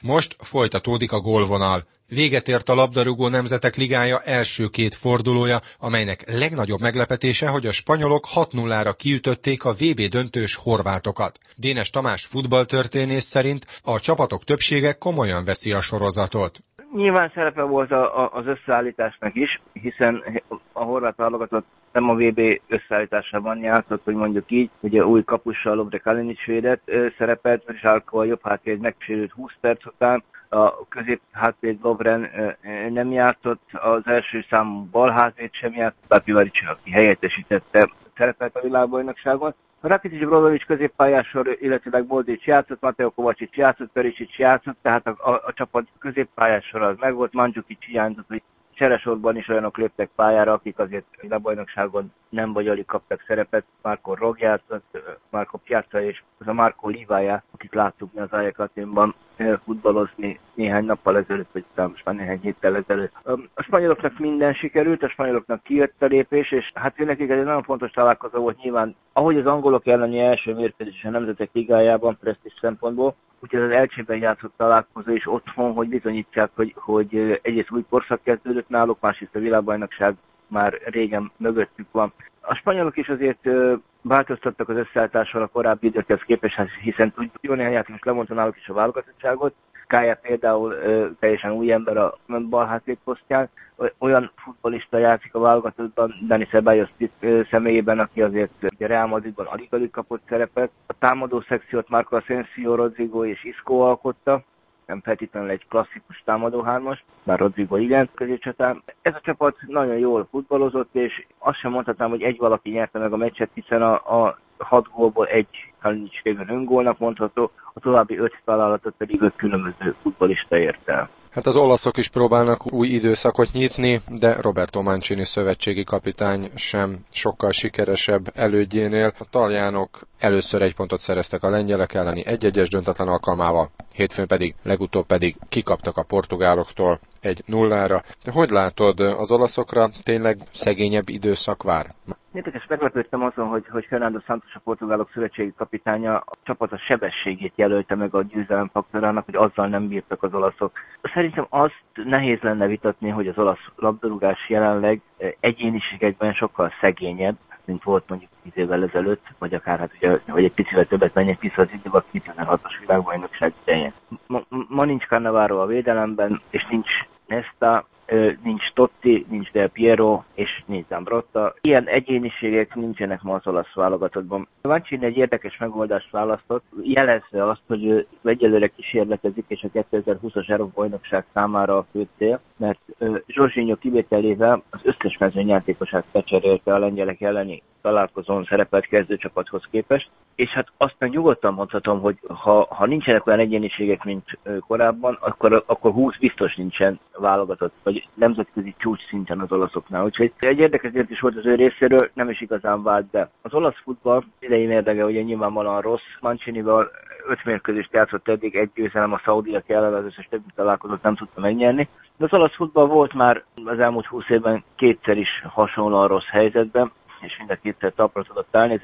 Most folytatódik a gólvonal. Véget ért a labdarúgó nemzetek ligája első két fordulója, amelynek legnagyobb meglepetése, hogy a spanyolok 6-0-ra kiütötték a VB döntős horvátokat. Dénes Tamás futballtörténész szerint a csapatok többsége komolyan veszi a sorozatot. Nyilván szerepe volt az összeállításnak is, hiszen a horvát válogatott nem a VB összeállításában játszott, hogy mondjuk így, ugye új kapussal Lovre Kalinic védett szerepet, Zsálko a jobb hátvéd megsérült 20 perc után, a közép hátvéd Lovren nem játszott, az első számú bal hátvéd sem játszott, Papi Varics, aki helyettesítette, szerepelt a világbajnokságon. Rakitic, Brozovic középpályásor, illetve Boldic játszott, Mateo Kovacic játszott, Perisic játszott, tehát a csapat középpályásor az megvolt, Mandzukic hiányzott, hogy cseresorban is olyanok léptek pályára, akik azért a bajnokságon nem vagy alig kaptak szerepet. Marco Rog játszott, Marco Piazza és az a Marco Livaja, akit láttuk mi az Ajax Athénban futballozni néhány nappal ezelőtt, vagy most már néhány héttel ezelőtt. A spanyoloknak minden sikerült, a spanyoloknak kijött a lépés, és hát nekik ez egy nagyon fontos találkozó volt nyilván, ahogy az angolok elleni első mérkőzés a Nemzetek Ligájában, presztízs szempontból, úgyhogy az Elcsében játszott találkozó is otthon, hogy bizonyítsák, hogy egyrészt új korszak kezdődött náluk, másrészt a világbajnokság már régen mögöttük van. A spanyolok is azért változtattak az összeállítással a korábbi időkhez képest, hiszen jó néhány játékos lemondta náluk is a válogatottságot. Kája például teljesen új ember a bal hátvéd posztján. Olyan futballista játszik a válogatottban, Dani Ceballos személyében, aki azért a Real Madridban alig kapott szerepet. A támadó szekciót Marco Asensio, Rodrigo és Isco alkotta. Nem feltétlenül egy klasszikus támadó hármas, bár Rodrigo igen középcsatár. Ez a csapat nagyon jól futballozott, és azt sem mondhatnám, hogy egy valaki nyerte meg a meccset, hiszen a 6 gólból egy Kalinic régen öngólnak mondható, a további 5 találatot pedig 5 különböző futballista ért el. Hát az olaszok is próbálnak új időszakot nyitni, de Roberto Mancini szövetségi kapitány sem sokkal sikeresebb elődjénél. A taljánok először 1 pontot szereztek a lengyelek elleni 1-1-es döntetlen alkalmával, hétfőn legutóbb pedig kikaptak a portugáloktól 1-0-ra. De hogy látod, az olaszokra tényleg szegényebb időszak vár? Érdekes, meglepődtem azon, hogy Fernando Santos, a portugálok szövetségi kapitánya a csapat a sebességét jelölte meg a győzelem faktorának, hogy azzal nem bírtak az olaszok. Szerintem azt nehéz lenne vitatni, hogy az olasz labdarúgás jelenleg egyéniségekben sokkal szegényebb, mint volt mondjuk 10 évvel ezelőtt, vagy akár hát ugye, hogy egy picivel többet menjek vissza az időben, a 2006-os világbajnokság idején. Ma nincs Cannavaro a védelemben, és nincs Nesta, nincs Totti, nincs Del Piero, és nincs Zambrotta. Ilyen egyéniségek nincsenek ma az olasz válogatottban. Mancini egy érdekes megoldást választott, jelezve azt, hogy ő egyelőre kísérletezik, és a 2020-as Európa-bajnokság számára a fő cél, mert Jorginho kivételével az összes mezőnyjátékosát becserélte a lengyelek elleni találkozón szerepelt kezdőcsapathoz képest, és hát aztán nyugodtan mondhatom, hogy ha nincsenek olyan egyéniségek, mint korábban, akkor 20 biztos nincsen válogatott, vagy nemzetközi csúcs szinten az olaszoknál. Úgyhogy egy érdekes is volt az ő részéről, nem is igazán vált be. Az olasz futball idei mérlege ugye nyilvánvalóan rossz. Mancinival 5 mérkőzést játszott eddig, 1 győzelem a szaudiak ellen, az összes többi találkozót nem tudta megnyerni. De az olasz futball volt már az elmúlt 20 évben kétszer is hasonlóan rossz helyzetben, és mind a kétszer talpra tudott állni,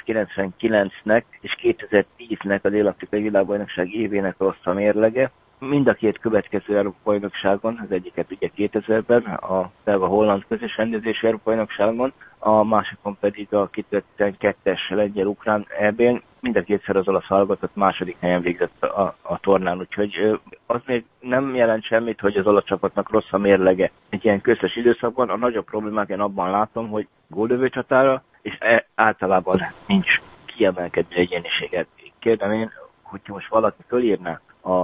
1999-nek és 2010-nek a Dél-Afrikai Világbajnokság évének rossz a mérlege. Mind a két következő Európa-bajnokságon, az egyiket ugye 2000-ben, a belga-holland közös rendezési Európa-bajnokságon, a másikon pedig a 2012-es lengyel-ukrán EB-n, mind a kétszer az olasz válogatott második helyen végzett a tornán, úgyhogy az még nem jelent semmit, hogy az olasz csapatnak rossz a mérlege egy ilyen köztes időszakban. A nagyobb problémát én abban látom, hogy góllövő csatára, és általában nincs kiemelkedő egyéniséget. Kérdem én, hogyha most valaki fölírná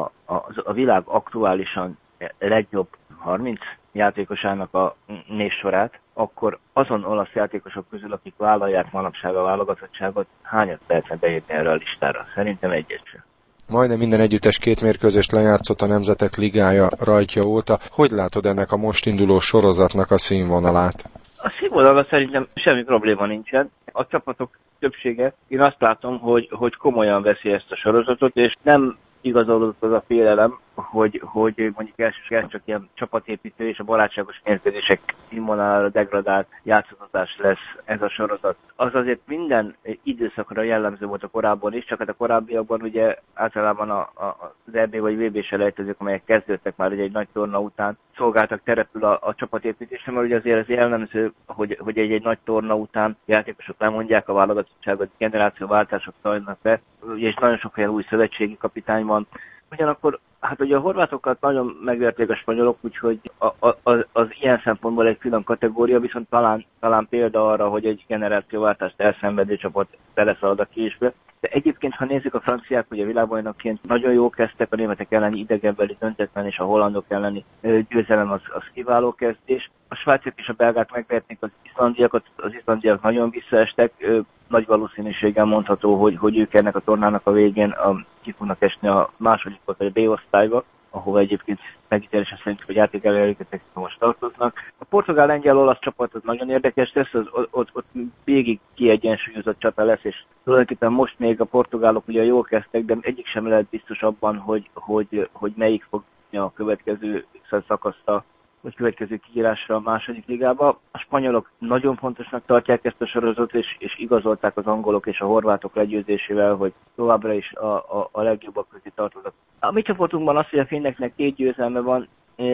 a világ aktuálisan legjobb 30 játékosának a névsorát, akkor azon olasz játékosok közül, akik vállalják manapság a válogatottságot, hányat lehetne beírni erre a listára? Szerintem egyet sem. Majdnem minden együttes 2 mérkőzést lejátszott a Nemzetek Ligája rajtja óta. Hogy látod ennek a most induló sorozatnak a színvonalát? A színvonalban szerintem semmi probléma nincsen. A csapatok többsége, én azt látom, hogy komolyan veszi ezt a sorozatot, és nem igazolódott az a félelem, hogy mondjuk elsősorban csak ilyen csapatépítő és a barátságos mérkőzések színvonalára degradált játszatozás lesz ez a sorozat. Az azért minden időszakra jellemző volt a korábban is, csak hát a korábbiakban ugye általában az EB vagy VB selejtezők, amelyek kezdődtek már egy nagy torna után, szolgáltak terepül a csapatépítésre, mert ugye azért ez jellemző, hogy egy nagy torna után játékosok lemondják a válogatottságot, generációváltások zajlanak be, és nagyon sok olyan új szövetségi kapitány van. Ugyanakkor, hát ugye a horvátokat nagyon megverték a spanyolok, úgyhogy az ilyen szempontból egy külön kategória, viszont talán példa arra, hogy egy generációváltást elszenvedő csapat beleszalad a késbe. De egyébként, ha nézzük a franciák, ugye világbajnokként nagyon jól kezdtek, a németek elleni idegenbeli döntetlen és a hollandok elleni győzelem az kiváló kezdés. A svájciak és a belgák megverték az izlandiak nagyon visszaestek, nagy valószínűséggel mondható, hogy ők ennek a tornának a végén ki fognak esni a második vagy a B-osztályba, ahova egyébként megítélésem szerint, hogy játékelőjüket most tartoznak. A portugál-lengyel-olasz csapat az nagyon érdekes lesz, ott végig kiegyensúlyozott csata lesz, és tulajdonképpen most még a portugálok ugye jól kezdtek, de egyik sem lehet biztos abban, hogy melyik fog a következő szakaszta, vagy következő kiírásra a második ligába. A spanyolok nagyon fontosnak tartják ezt a sorozatot, és igazolták az angolok és a horvátok legyőzésével, hogy továbbra is a legjobbak közé tartoznak. A mi csapatunkban az, hogy a finneknek 2 győzelme van,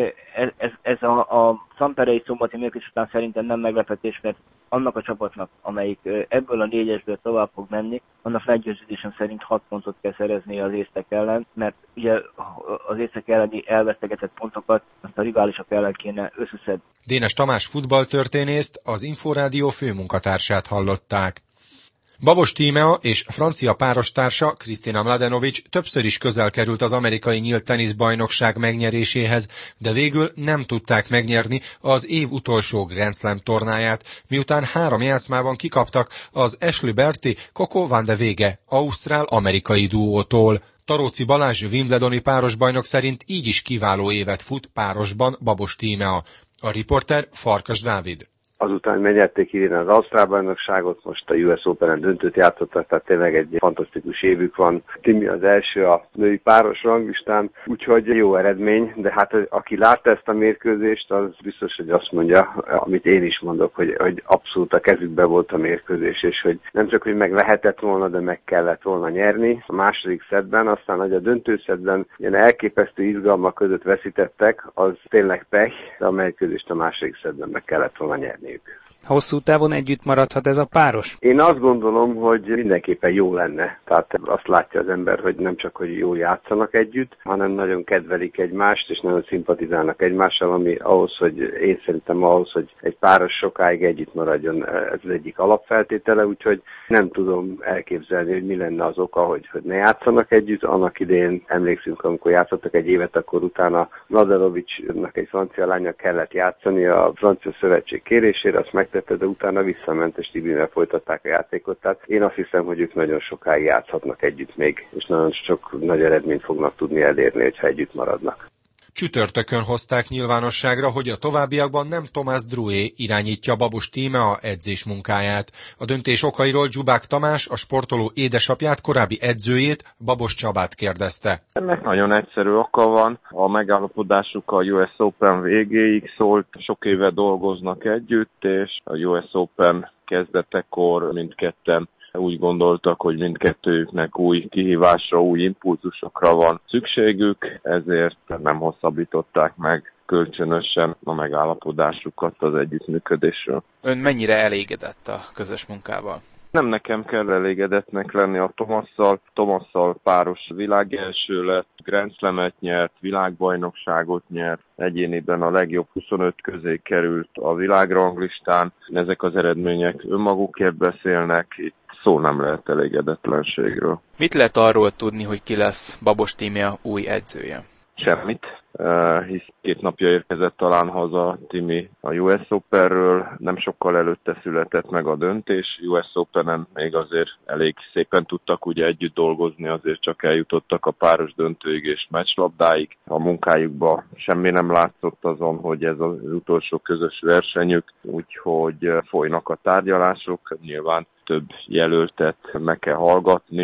ez a szamperei szombati mérkőzés után szerintem nem meglepetés, mert annak a csapatnak, amelyik ebből a 4-esből tovább fog menni, annak meggyőződésem szerint 6 pontot kell szerezni az észtek ellen, mert ugye az észtek elleni elvesztegetett pontokat azt a riválisok ellen kéne összeszedni. Dénes Tamás futballtörténészt, az Inforádió főmunkatársát hallották. Babos Tímea és francia párostársa Kristina Mladenovic többször is közel került az amerikai nyílt teniszbajnokság megnyeréséhez, de végül nem tudták megnyerni az év utolsó Grand Slam tornáját, miután 3 játszmában kikaptak az Ashley Barty Coco van de Wege ausztrál-amerikai duótól. Taróci Balázs wimbledoni párosbajnok szerint így is kiváló évet fut párosban Babos Tímea. A riporter Farkas Dávid. Azután megnyerték idén az ausztrál bajnokságot, most a US Open-en döntőt játszottak, tehát tényleg egy fantasztikus évük van. Timi az első a női páros ranglistán, úgyhogy jó eredmény, de hát aki látta ezt a mérkőzést, az biztos, hogy azt mondja, amit én is mondok, hogy abszolút a kezükbe volt a mérkőzés, és hogy nem csak, hogy meg lehetett volna, de meg kellett volna nyerni. A második szettben, aztán hogy a döntőszettben ilyen elképesztő izgalmak között veszítettek, az tényleg pech, de a mérkőzést a második szettben meg kellett volna nyerni. Hosszú távon együtt maradhat ez a páros? Én azt gondolom, hogy mindenképpen jó lenne. Tehát azt látja az ember, hogy nem csak, hogy jól játszanak együtt, hanem nagyon kedvelik egymást, és nagyon szimpatizálnak egymással, ami ahhoz, hogy én szerintem ahhoz, hogy egy páros sokáig együtt maradjon, ez az egyik alapfeltétele, úgyhogy nem tudom elképzelni, hogy mi lenne az oka, hogy ne játszanak együtt. Annak idején emlékszünk, amikor játszottak egy évet, akkor utána Mladenovicsnak egy francia lánya kellett játszani a francia szövetség kérésére, azt megtette, de utána visszament, és Tibivel folytatták a játékot. Tehát én azt hiszem, hogy ők nagyon sokáig játszhatnak együtt még, és nagyon sok nagy eredményt fognak tudni elérni, hogyha együtt maradnak. Csütörtökön hozták nyilvánosságra, hogy a továbbiakban nem Tomás Drouet irányítja Babos Tímea edzés munkáját. A döntés okairól Dzsubák Tamás, a sportoló édesapját, korábbi edzőjét, Babos Csabát kérdezte. Ennek nagyon egyszerű oka van. A megállapodásuk a US Open végéig szólt, sok éve dolgoznak együtt, és a US Open kezdetekor mindketten úgy gondoltak, hogy mindkettőjüknek új kihívásra, új impulzusokra van szükségük, ezért nem hosszabbították meg kölcsönösen a megállapodásukat az együttműködésről. Ön mennyire elégedett a közös munkával? Nem nekem kell elégedettnek lenni a Tomasszal. Tomasszal páros világelső lett, Grand Slamet nyert, világbajnokságot nyert, egyéniben a legjobb 25 közé került a világranglistán. Ezek az eredmények önmagukért beszélnek, itt szó nem lehet elégedetlenségről. Mit lehet arról tudni, hogy ki lesz Babos Tímea új edzője? Semmit, hisz 2 napja érkezett talán haza Timi a US Openről, nem sokkal előtte született meg a döntés. US Openen még azért elég szépen tudtak ugye együtt dolgozni, azért csak eljutottak a páros döntőig és meccslabdáig. A munkájukban semmi nem látszott azon, hogy ez az utolsó közös versenyük, úgyhogy folynak a tárgyalások, nyilván több jelöltet meg kell hallgatni,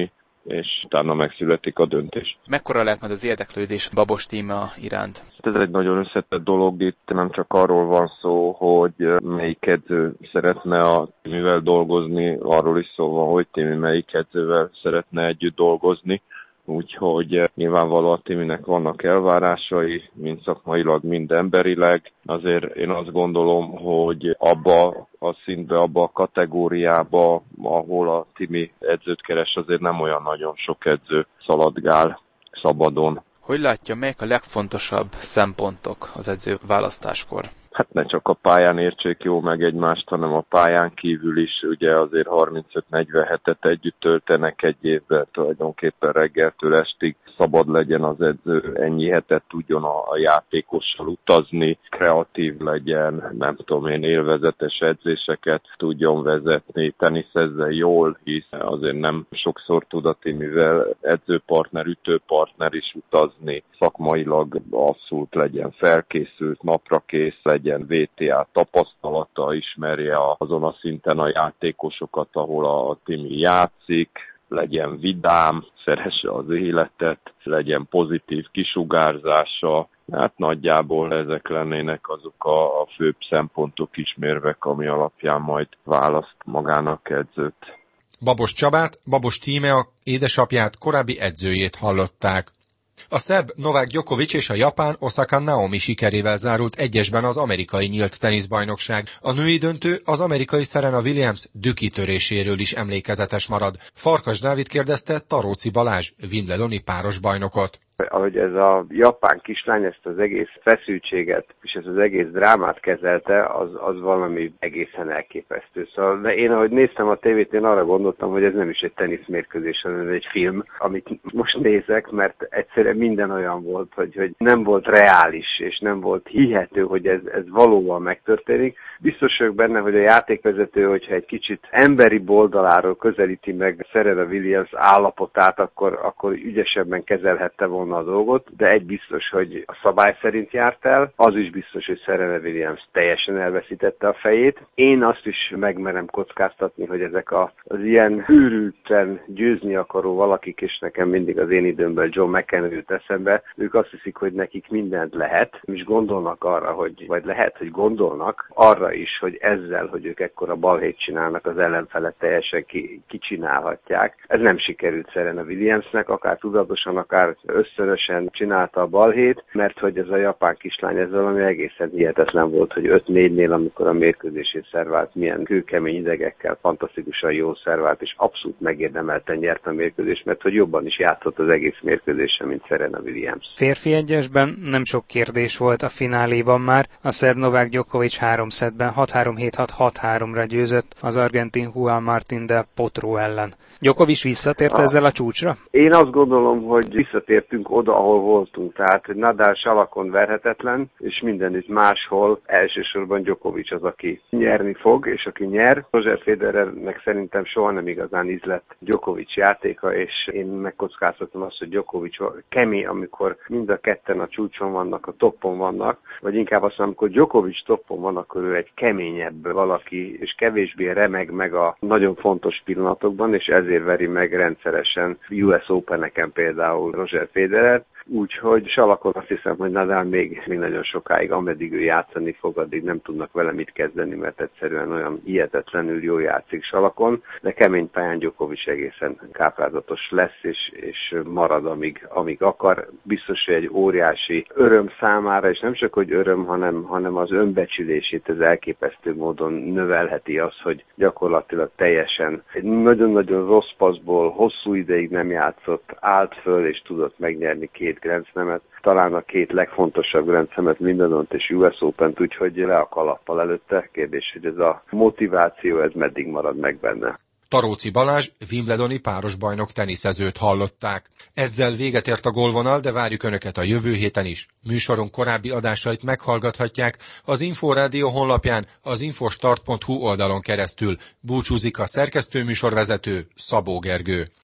és utána megszületik a döntés. Mekkora lehet majd az érdeklődés Babos Tímea iránt? Ez egy nagyon összetett dolog, itt nem csak arról van szó, hogy melyik edző szeretne a Timivel dolgozni, arról is szó van, hogy Timi melyik edzővel szeretne együtt dolgozni. Úgyhogy nyilvánvalóan Timinek vannak elvárásai, mind szakmailag, mind emberileg. Azért én azt gondolom, hogy abba a szintbe, abba a kategóriába, ahol a Timi edzőt keres, azért nem olyan nagyon sok edző szaladgál szabadon. Hogy látja, melyek a legfontosabb szempontok az edző választáskor? Hát ne csak a pályán értsék jó meg egymást, hanem a pályán kívül is. Ugye azért 35-40 hetet együtt töltenek egy évben, tulajdonképpen reggeltől estig szabad legyen az edző, ennyi hetet tudjon a játékossal utazni, kreatív legyen, nem tudom én, élvezetes edzéseket tudjon vezetni, teniszezzen jól, hisz azért nem sokszor tud a Timivel edzőpartner, ütőpartner is utazni, szakmailag abszolút legyen felkészült, naprakész legyen, VTA tapasztalata, ismerje azon a szinten a játékosokat, ahol a Timi játszik, legyen vidám, szeresse az életet, legyen pozitív kisugárzása. Hát nagyjából ezek lennének azok a főbb szempontok, ismérvek, ami alapján majd választ magának edzőt. Babos Csabát, Babos Tímea édesapját, korábbi edzőjét hallották. A szerb Novák Djokovic és a japán Osaka Naomi sikerével zárult egyesben az amerikai nyílt teniszbajnokság. A női döntő az amerikai Serena Williams dükitöréséről is emlékezetes marad. Farkas Dávid kérdezte Taróci Balázs, wimbledoni párosbajnokot. Ahogy ez a japán kislány ezt az egész feszültséget és ez az egész drámát kezelte, az valami egészen elképesztő. Szóval én, ahogy néztem a tévét, én arra gondoltam, hogy ez nem is egy teniszmérkőzés, hanem egy film, amit most nézek, mert egyszerűen minden olyan volt, hogy nem volt reális, és nem volt hihető, hogy ez valóban megtörténik. Biztos vagyok benne, hogy a játékvezető, hogyha egy kicsit emberi oldaláról közelíti meg Serena Williams állapotát, akkor ügyesebben kezelhette volna a dolgot, de egy biztos, hogy a szabály szerint járt el, az is biztos, hogy Serena Williams teljesen elveszítette a fejét. Én azt is megmerem kockáztatni, hogy ezek az ilyen őrülten győzni akaró valakik, és nekem mindig az én időmben John McEnroe jut eszembe, ők azt hiszik, hogy nekik mindent lehet, és gondolnak arra, vagy lehet, hogy gondolnak arra is, hogy ezzel, hogy ők ekkora balhét csinálnak, az ellenfelet teljesen kicsinálhatják. Ez nem sikerült Serena Williamsnek, akár tudatosan, akár összörösen csinálta a balhét, mert hogy ez a japán kislány, ez valami egészen hihetetlen volt, hogy 5-4-nél, amikor a mérkőzését szervált, milyen kőkemény idegekkel, fantasztikusan jó szervált, és abszolút megérdemelten nyert a mérkőzést, mert hogy jobban is játszott az egész mérkőzésen, mint Serena Williams. Férfi egyesben nem sok kérdés volt a fináléban már. A szerb Novák Djokovic 3 szettben 6-3-7-6-6-3-ra győzött az argentin Juan Martín del Potro ellen. Djokovic visszatért ezzel a csúcsra? Én azt gondolom, hogy visszatértünk oda, ahol voltunk. Tehát Nadal salakon verhetetlen, és mindenütt máshol elsősorban Djokovic az, aki nyerni fog, és aki nyer. Roger Federernek szerintem soha nem igazán ízlett Djokovic játéka, és én megkockáztatom azt, hogy Djokovic kemény, amikor mind a ketten a csúcson vannak, a toppon vannak, vagy inkább azt mondom, amikor Djokovic toppon van, akkor ő egy keményebb valaki, és kevésbé remeg meg a nagyon fontos pillanatokban, és ezért veri meg rendszeresen US Open-eken például Roger Federer. Úgyhogy salakon azt hiszem, hogy Nadal még nagyon sokáig, ameddig ő játszani fog, addig nem tudnak vele mit kezdeni, mert egyszerűen olyan hihetetlenül jól játszik salakon, de kemény pályán Djokovic egészen káprázatos lesz, és marad, amíg akar. Biztos, hogy egy óriási öröm számára, és nem csak, hogy öröm, hanem az önbecsülését ez elképesztő módon növelheti az, hogy gyakorlatilag teljesen egy nagyon-nagyon rossz passzból hosszú ideig nem játszott, állt föl, és tudott megnyerni 2 Grand Slamet, talán a 2 legfontosabb Grand Slamet, Wimbledont és US Opent, úgyhogy le a kalappal előtte. Kérdés, hogy ez a motiváció, ez meddig marad meg benne. Taróci Balázs, wimbledoni párosbajnok teniszezőt hallották. Ezzel véget ért a gólvonal, de várjuk Önöket a jövő héten is. Műsorunk korábbi adásait meghallgathatják az Inforádió honlapján, az infostart.hu oldalon keresztül. Búcsúzik a szerkesztőműsorvezető, Szabó Gergő.